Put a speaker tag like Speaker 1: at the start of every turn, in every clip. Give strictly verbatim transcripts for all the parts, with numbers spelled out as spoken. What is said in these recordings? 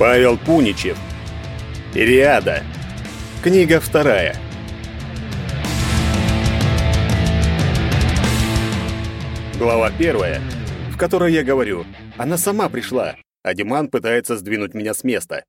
Speaker 1: Павел Пуничев. Ириада. Книга вторая. Глава первая, в которой я говорю: она сама пришла, а Диман пытается сдвинуть меня с места.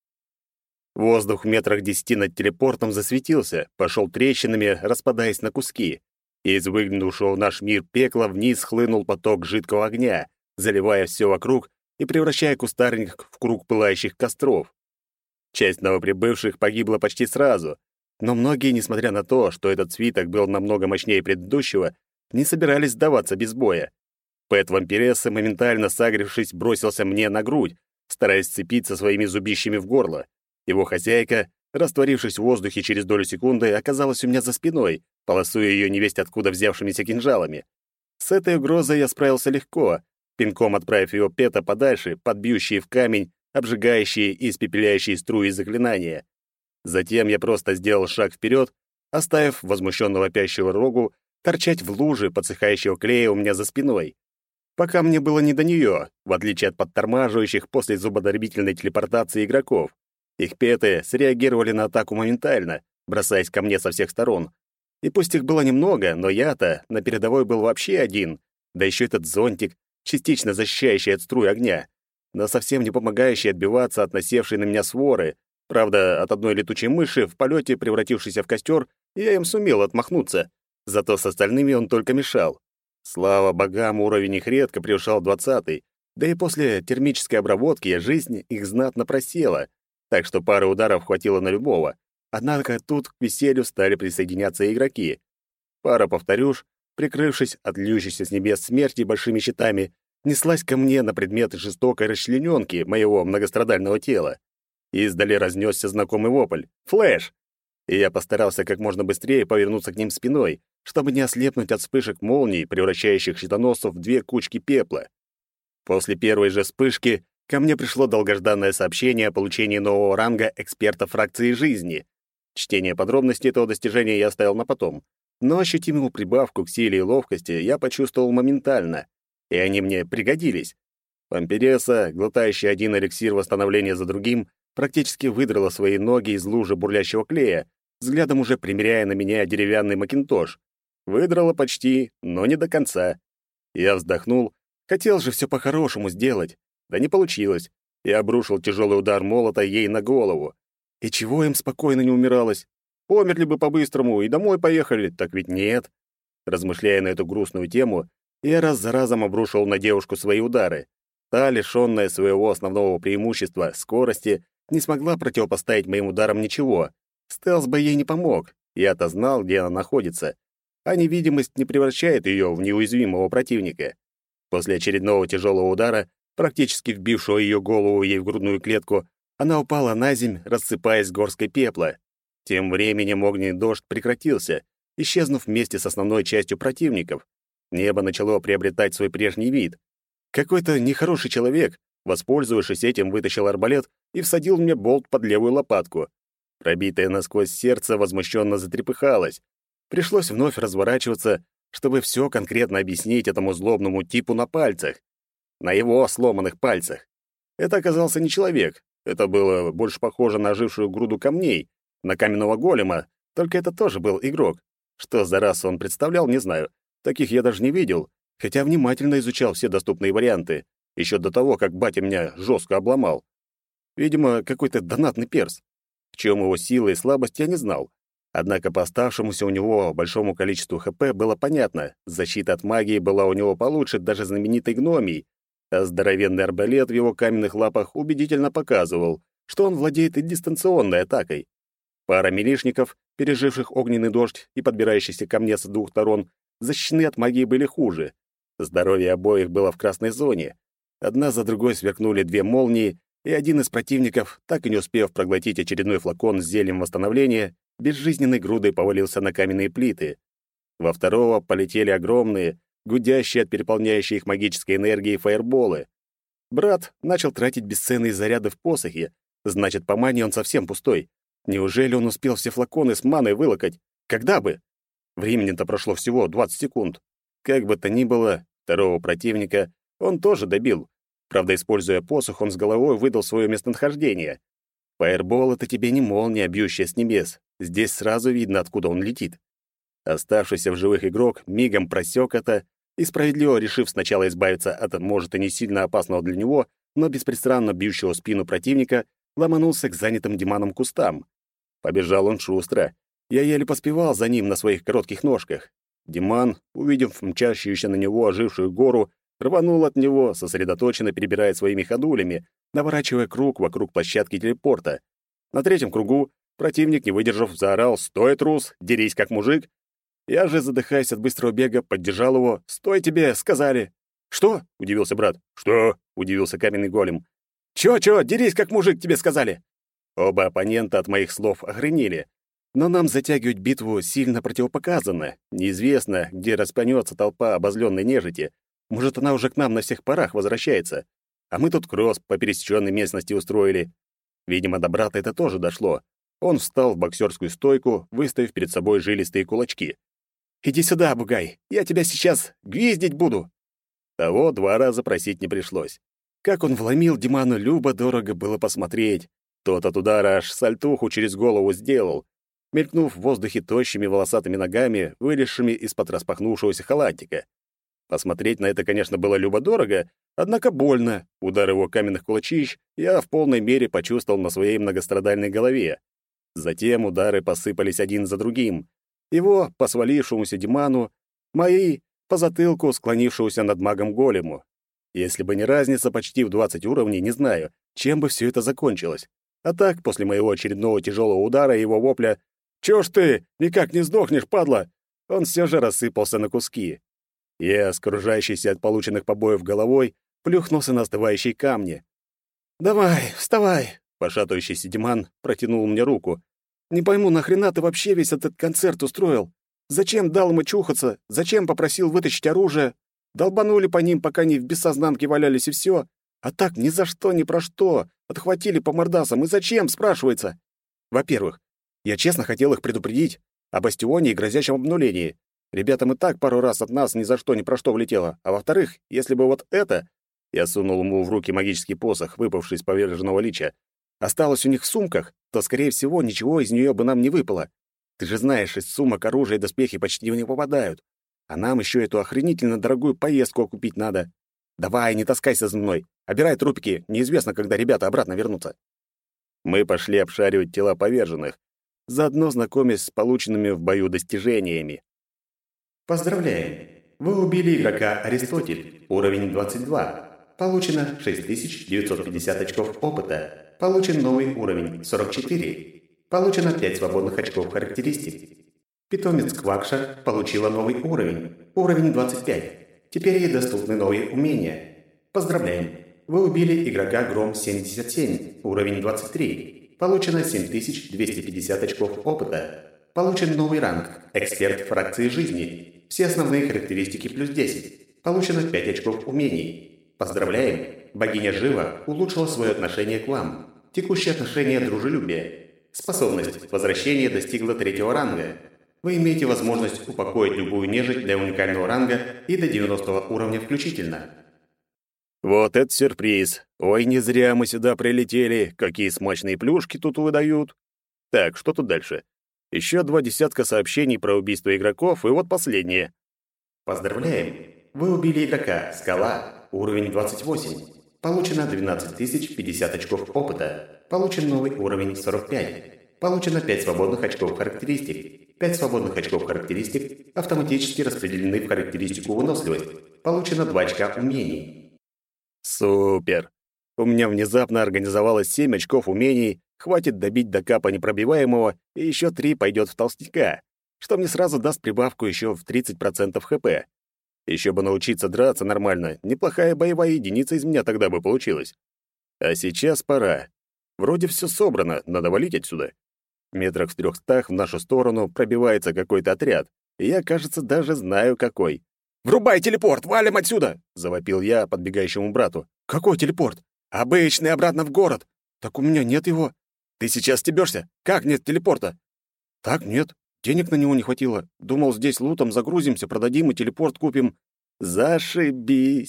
Speaker 1: Воздух в метрах десяти над телепортом засветился, пошел трещинами, распадаясь на куски. Из выглянувшего в наш мир пекла вниз хлынул поток жидкого огня, заливая все вокруг и превращая кустарник в круг пылающих костров. Часть новоприбывших погибла почти сразу, но многие, несмотря на то, что этот свиток был намного мощнее предыдущего, не собирались сдаваться без боя. Пэт Вампиресса, моментально сагрившись, бросился мне на грудь, стараясь сцепиться своими зубищами в горло. Его хозяйка, растворившись в воздухе через долю секунды, оказалась у меня за спиной, полосуя ее невесть откуда взявшимися кинжалами. С этой угрозой я справился легко, пинком отправив его Пэта подальше, под бьющие в камень, обжигающие и испепеляющие струи заклинания. Затем я просто сделал шаг вперед, оставив возмущенно вопящего Рогу торчать в луже подсыхающего клея у меня за спиной. Пока мне было не до нее, в отличие от подтормаживающих после зубодробительной телепортации игроков. Их петы среагировали на атаку моментально, бросаясь ко мне со всех сторон. И пусть их было немного, но я-то на передовой был вообще один, да еще этот зонтик, частично защищающий от струй огня, но совсем не помогающий отбиваться от насевшей на меня своры. Правда, от одной летучей мыши в полете, превратившейся в костер, я им сумел отмахнуться, зато с остальными он только мешал. Слава богам, уровень их редко превышал двадцатый, да и после термической обработки жизнь их знатно просела, так что пары ударов хватило на любого. Однако тут к веселью стали присоединяться игроки. Пара повторюш, прикрывшись от льющейся с небес смерти большими щитами, неслась ко мне на предмет жестокой расчленёнки моего многострадального тела. Издали разнесся знакомый вопль: «Флэш!» И я постарался как можно быстрее повернуться к ним спиной, чтобы не ослепнуть от вспышек молний, превращающих щитоносцев в две кучки пепла. После первой же вспышки ко мне пришло долгожданное сообщение о получении нового ранга эксперта фракции жизни. Чтение подробностей этого достижения я оставил на потом, но ощутимую прибавку к силе и ловкости я почувствовал моментально, и они мне пригодились. Вампиресса, глотающая один эликсир восстановления за другим, практически выдрала свои ноги из лужи бурлящего клея, взглядом уже примеряя на меня деревянный макинтош. Выдрала почти, но не до конца. Я вздохнул, хотел же все по-хорошему сделать. Да не получилось. Я обрушил тяжелый удар молота ей на голову. И чего им спокойно не умиралось? Померли бы по-быстрому и домой поехали, так ведь нет. Размышляя на эту грустную тему, я раз за разом обрушил на девушку свои удары. Та, лишённая своего основного преимущества — скорости, не смогла противопоставить моим ударам ничего. Стелс бы ей не помог, я-то знал, где она находится, а невидимость не превращает ее в неуязвимого противника. После очередного тяжелого удара, практически вбившего ее голову ей в грудную клетку, она упала на земь, рассыпаясь горсткой пепла. Тем временем огненный дождь прекратился, исчезнув вместе с основной частью противников. Небо начало приобретать свой прежний вид. Какой-то нехороший человек, воспользовавшись этим, вытащил арбалет и всадил мне болт под левую лопатку. Пробитое насквозь сердце возмущенно затрепыхалось. Пришлось вновь разворачиваться, чтобы все конкретно объяснить этому злобному типу на пальцах. На его сломанных пальцах. Это оказался не человек. Это было больше похоже на ожившую груду камней, на каменного голема, только это тоже был игрок. Что за расу он представлял, не знаю. Таких я даже не видел, хотя внимательно изучал все доступные варианты, еще до того, как батя меня жестко обломал. Видимо, какой-то донатный перс. В чем его сила и слабость, я не знал. Однако по оставшемуся у него большому количеству ХП было понятно, защита от магии была у него получше даже знаменитой гномии, а здоровенный арбалет в его каменных лапах убедительно показывал, что он владеет и дистанционной атакой. Пара милишников, переживших огненный дождь и подбирающихся ко мне с двух сторон, защищены от магии были хуже. Здоровье обоих было в красной зоне. Одна за другой сверкнули две молнии, и один из противников, так и не успев проглотить очередной флакон с зельем восстановления, безжизненной грудой повалился на каменные плиты. Во второго полетели огромные, гудящие от переполняющей их магической энергии фаерболы. Брат начал тратить бесценные заряды в посохе, значит, по мане он совсем пустой. Неужели он успел все флаконы с маной вылокать? Когда бы? Времени-то прошло всего двадцать секунд. Как бы то ни было, второго противника он тоже добил. Правда, используя посох, он с головой выдал свое местонахождение. Фаербол — это тебе не молния, бьющая с небес. Здесь сразу видно, откуда он летит. Оставшийся в живых игрок мигом просек это и, справедливо решив сначала избавиться от, может, и не сильно опасного для него, но беспрестанно бьющего спину противника, ломанулся к занятым Диманом кустам. Побежал он шустро. Я еле поспевал за ним на своих коротких ножках. Диман, увидев мчащуюся на него ожившую гору, рванул от него, сосредоточенно перебирая своими ходулями, наворачивая круг вокруг площадки телепорта. На третьем кругу противник, не выдержав, заорал: «Стой, трус! Дерись как мужик!» Я же, задыхаясь от быстрого бега, поддержал его. «Стой тебе!» — сказали. «Что?» — удивился брат. «Что?» — удивился каменный голем. «Чё-чё? Дерись как мужик, тебе сказали!» Оба оппонента от моих слов охренели. Но нам затягивать битву сильно противопоказано. Неизвестно, где распанется толпа обозленной нежити. Может, она уже к нам на всех парах возвращается. А мы тут кросс по пересеченной местности устроили. Видимо, до брата это тоже дошло. Он встал в боксерскую стойку, выставив перед собой жилистые кулачки. «Иди сюда, бугай, я тебя сейчас гвиздить буду!» Того два раза просить не пришлось. Как он вломил Диману, любо-дорого было посмотреть. Тот от удара аж сальтуху через голову сделал, мелькнув в воздухе тощими волосатыми ногами, вылезшими из-под распахнувшегося халатика. Посмотреть на это, конечно, было любо-дорого, однако больно. Удар его каменных кулачищ я в полной мере почувствовал на своей многострадальной голове. Затем удары посыпались один за другим. Его, по свалившемуся Диману, мои, по затылку склонившегося над магом голему. Если бы не разница почти в двадцать уровней, не знаю, чем бы все это закончилось. А так, после моего очередного тяжелого удара и его вопля «Чё ж ты, никак не сдохнешь, падла!» он все же рассыпался на куски. Я, скружающийся от полученных побоев головой, плюхнулся на остывающие камни. «Давай, вставай!» — пошатывающийся Диман протянул мне руку. «Не пойму, нахрена ты вообще весь этот концерт устроил? Зачем дал ему чухаться? Зачем попросил вытащить оружие? Долбанули по ним, пока они в бессознанке валялись, и все. А так ни за что, ни про что. Отхватили по мордасам. И зачем, спрашивается? Во-первых, я честно хотел их предупредить о бастионе и грозящем обнулении. Ребятам и так пару раз от нас ни за что, ни про что влетело. А во-вторых, если бы вот это...» Я сунул ему в руки магический посох, выпавший из поверженного лича. «Осталось у них в сумках, то, скорее всего, ничего из нее бы нам не выпало. Ты же знаешь, из сумок оружие и доспехи почти не попадают. А нам еще эту охренительно дорогую поездку окупить надо. Давай, не таскайся за мной. Обирай трупики, неизвестно, когда ребята обратно вернутся». Мы пошли обшаривать тела поверженных, заодно знакомясь с полученными в бою достижениями.
Speaker 2: Поздравляем! Вы убили игрока Аристотель, уровень двадцать два. Получено шесть тысяч девятьсот пятьдесят очков опыта. Получен новый уровень сорок четыре. Получено пять свободных очков характеристик. Питомец Квакша получила новый уровень, уровень двадцать пять. Теперь ей доступны новые умения. Поздравляем! Вы убили игрока Гром семьдесят семь, уровень двадцать три. Получено семь тысяч двести пятьдесят очков опыта. Получен новый ранг Эксперт фракции жизни. Все основные характеристики плюс десять. Получено пять очков умений. Поздравляем! Богиня Жива улучшила свое отношение к вам. Текущее отношение дружелюбие. Способность возвращения достигла третьего ранга. Вы имеете возможность упокоить любую нежить для уникального ранга и до девяностого уровня включительно.
Speaker 1: Вот это сюрприз! Ой, не зря мы сюда прилетели. Какие смачные плюшки тут выдают. Так, что тут дальше? Еще два десятка сообщений про убийство игроков, и вот последнее.
Speaker 2: Поздравляем! Вы убили игрока Скала, уровень двадцать восемь. Получено двенадцать тысяч пятьдесят очков опыта. Получен новый уровень сорок пять. Получено пять свободных очков характеристик. пять свободных очков характеристик автоматически распределены в характеристику выносливость. Получено два очка умений.
Speaker 1: Супер! У меня внезапно организовалось семь очков умений, хватит добить до капа непробиваемого, и еще три пойдет в толстяка, что мне сразу даст прибавку еще в тридцать процентов хп. Еще бы научиться драться нормально, неплохая боевая единица из меня тогда бы получилась. А сейчас пора. Вроде все собрано, надо валить отсюда. Метрах в трехстах в нашу сторону пробивается какой-то отряд, и я, кажется, даже знаю какой. «Врубай телепорт, валим отсюда!» — завопил я подбегающему брату. «Какой телепорт?» «Обычный, обратно в город!» «Так у меня нет его». «Ты сейчас стебешься? Как нет телепорта?» «Так нет, денег на него не хватило. Думал, здесь лутом загрузимся, продадим и телепорт купим». «Зашибись!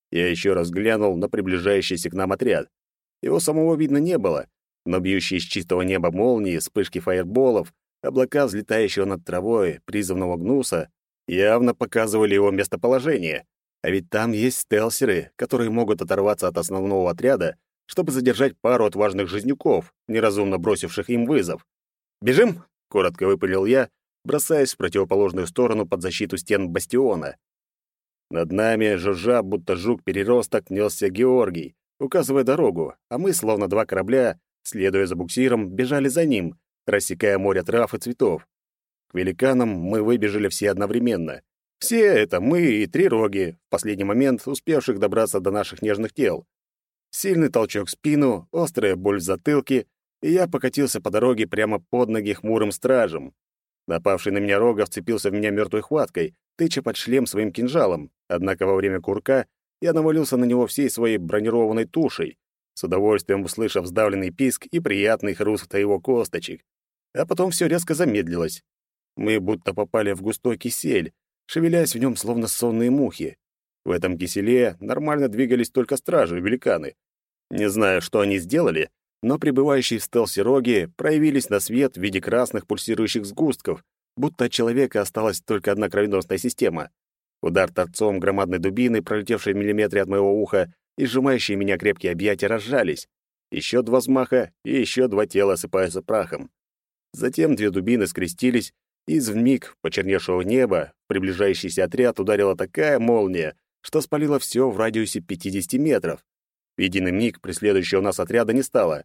Speaker 1: Я еще раз глянул на приближающийся к нам отряд. Его самого видно не было, но бьющие с чистого неба молнии, вспышки фаерболов, облака взлетающего над травой призывного гнуса явно показывали его местоположение. А ведь там есть стелсеры, которые могут оторваться от основного отряда, чтобы задержать пару отважных жизнюков, неразумно бросивших им вызов. «Бежим!» — коротко выпалил я, бросаясь в противоположную сторону под защиту стен бастиона. Над нами, жужжа, будто жук-переросток, несся Георгий, указывая дорогу, а мы, словно два корабля, следуя за буксиром, бежали за ним, рассекая море трав и цветов. К великанам мы выбежали все одновременно. Все — это мы и три роги, в последний момент успевших добраться до наших нежных тел. Сильный толчок в спину, острая боль в затылке, и я покатился по дороге прямо под ноги хмурым стражем. Напавший на меня рога вцепился в меня мертвой хваткой, тыча под шлем своим кинжалом, однако во время курка я навалился на него всей своей бронированной тушей, с удовольствием услышав сдавленный писк и приятный хруст его косточек. А потом все резко замедлилось. Мы будто попали в густой кисель, шевелясь в нем словно сонные мухи. В этом киселе нормально двигались только стражи и великаны. Не знаю, что они сделали, но пребывающие в стелсе роги проявились на свет в виде красных пульсирующих сгустков, будто от человека осталась только одна кровеносная система. Удар торцом громадной дубины, пролетевшей в миллиметре от моего уха, и сжимающие меня крепкие объятия разжались. Еще два взмаха, и еще два тела осыпаются прахом. Затем две дубины скрестились, и из вмиг почерневшего неба в приближающийся отряд ударила такая молния, что спалила все в радиусе пятидесяти метров. В единый миг преследующего нас отряда не стало.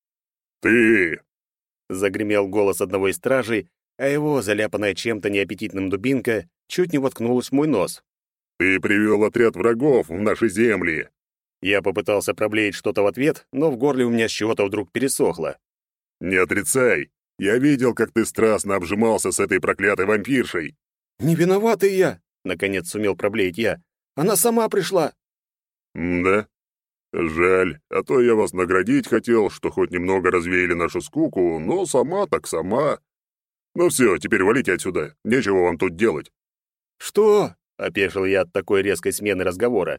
Speaker 3: «Ты!»
Speaker 1: — загремел голос одного из стражей, а его, заляпанная чем-то неаппетитным дубинка, чуть не воткнулась в мой нос.
Speaker 3: «Ты привел отряд врагов в наши земли!»
Speaker 1: Я попытался проблеять что-то в ответ, но в горле у меня с чего-то вдруг пересохло.
Speaker 3: «Не отрицай! Я видел, как ты страстно обжимался с этой проклятой вампиршей!»
Speaker 1: «Не виноватый я!» — наконец сумел проблеять я. «Она сама пришла!»
Speaker 3: «Да? Жаль, а то я вас наградить хотел, что хоть немного развеяли нашу скуку, но сама так сама. Ну все, теперь валите отсюда, нечего вам тут делать».
Speaker 1: «Что?» — опешил я от такой резкой смены разговора.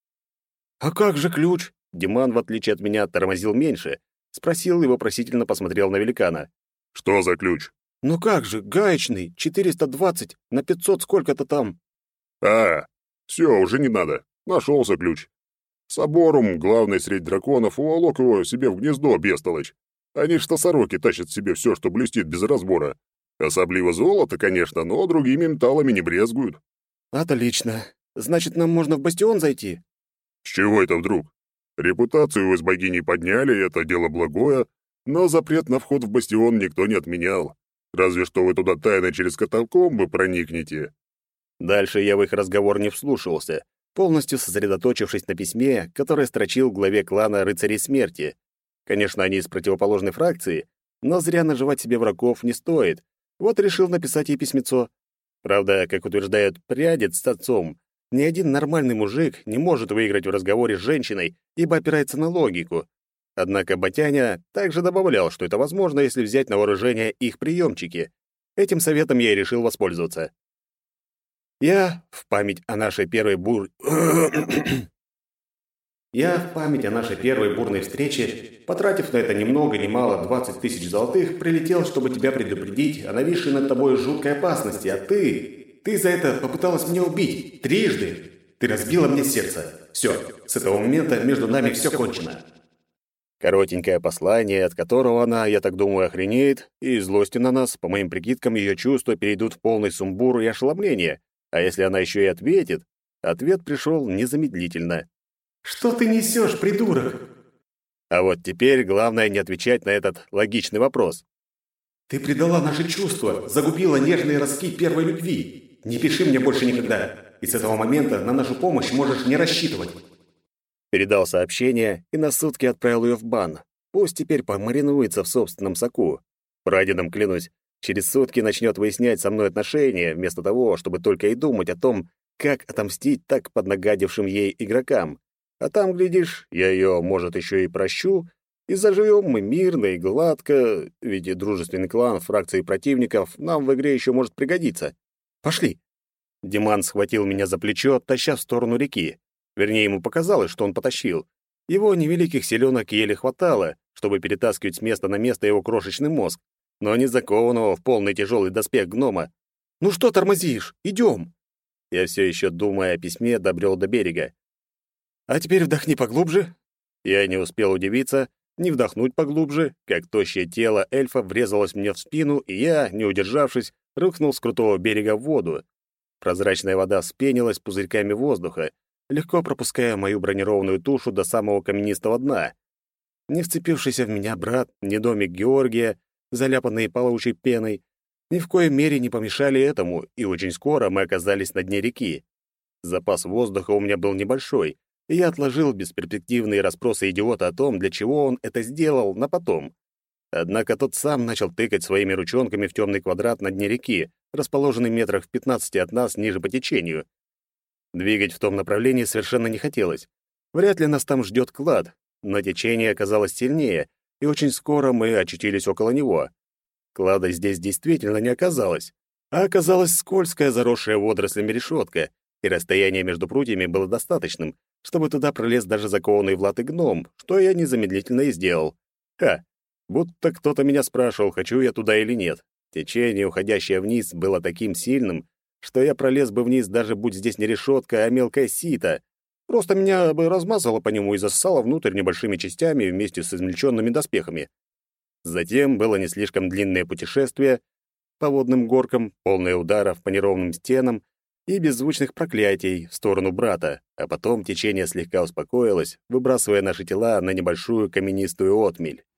Speaker 1: «А как же ключ?» Диман, в отличие от меня, тормозил меньше. Спросил и вопросительно посмотрел на великана.
Speaker 3: «Что за ключ?»
Speaker 1: «Ну как же, гаечный, четыреста двадцать на пятьсот сколько-то там».
Speaker 3: «А, все, уже не надо. Нашелся ключ. Соборум, главный средь драконов, уволок его себе в гнездо, бестолочь. Они что сороки тащат себе все, что блестит без разбора. Особливо золото, конечно, но другими металлами не брезгуют».
Speaker 1: «Отлично. Значит, нам можно в бастион зайти?»
Speaker 3: «С чего это вдруг? Репутацию вы с богиней подняли, это дело благое, но запрет на вход в бастион никто не отменял. Разве что вы туда тайно через катакомбы проникнете».
Speaker 1: Дальше я в их разговор не вслушивался, полностью сосредоточившись на письме, которое строчил главе клана рыцарей смерти. Конечно, они из противоположной фракции, но зря наживать себе врагов не стоит. Вот решил написать ей письмецо. Правда, как утверждают прадед с отцом, ни один нормальный мужик не может выиграть в разговоре с женщиной, ибо опирается на логику. Однако Батяня также добавлял, что это возможно, если взять на вооружение их приемчики. Этим советом я и решил воспользоваться. Я в память о нашей первой бур... Я в память о нашей первой бурной встрече, потратив на это ни много ни мало двадцать тысяч золотых, прилетел, чтобы тебя предупредить о нависшей над тобой жуткой опасности, а ты... Ты за это попыталась меня убить. Трижды. Ты разбила мне сердце. Все, с этого момента между нами все кончено. Коротенькое послание, от которого она, я так думаю, охренеет, и из злости на нас, по моим прикидкам, ее чувства перейдут в полный сумбур и ошеломление. А если она еще и ответит? Ответ пришел незамедлительно. «Что ты несешь, придурок?» А вот теперь главное не отвечать на этот логичный вопрос. «Ты предала наши чувства, загубила нежные ростки первой любви. Не пиши мне больше никогда, и с этого момента на нашу помощь можешь не рассчитывать». Передал сообщение и на сутки отправил ее в бан. Пусть теперь помаринуется в собственном соку. Прадедом клянусь, через сутки начнет выяснять со мной отношения, вместо того, чтобы только и думать о том, как отомстить так поднагадившим ей игрокам. А там, глядишь, я ее, может, еще и прощу, и заживем мы мирно и гладко, ведь и дружественный клан фракции противников нам в игре еще может пригодиться. Пошли. Диман схватил меня за плечо, таща в сторону реки. Вернее, ему показалось, что он потащил. Его невеликих силёнок еле хватало, чтобы перетаскивать с места на место его крошечный мозг, но не закованного в полный тяжелый доспех гнома. «Ну что тормозишь? Идем!» Я все еще, думая о письме, добрел до берега. «А теперь вдохни поглубже». Я не успел удивиться, не вдохнуть поглубже, как тощее тело эльфа врезалось мне в спину, и я, не удержавшись, рухнул с крутого берега в воду. Прозрачная вода вспенилась пузырьками воздуха, легко пропуская мою бронированную тушу до самого каменистого дна. Не вцепившийся в меня брат, ни домик Георгия, заляпанные паучьей пеной, ни в коей мере не помешали этому, и очень скоро мы оказались на дне реки. Запас воздуха у меня был небольшой, и я отложил бесперспективные расспросы идиота о том, для чего он это сделал, на потом. Однако тот сам начал тыкать своими ручонками в темный квадрат на дне реки, расположенный метрах в пятнадцати от нас ниже по течению. Двигать в том направлении совершенно не хотелось. Вряд ли нас там ждет клад, но течение оказалось сильнее, и очень скоро мы очутились около него. Клада здесь действительно не оказалось, а оказалась скользкая, заросшая водорослями решетка, и расстояние между прутьями было достаточным, чтобы туда пролез даже закованный в латы гном, что я незамедлительно и сделал. Ха! Будто кто-то меня спрашивал, хочу я туда или нет. Течение, уходящее вниз, было таким сильным, что я пролез бы вниз, даже будь здесь не решетка, а мелкое сито. Просто меня бы размазало по нему и засосало внутрь небольшими частями вместе с измельченными доспехами. Затем было не слишком длинное путешествие по водным горкам, полное ударов по неровным стенам и беззвучных проклятий в сторону брата, а потом течение слегка успокоилось, выбрасывая наши тела на небольшую каменистую отмель.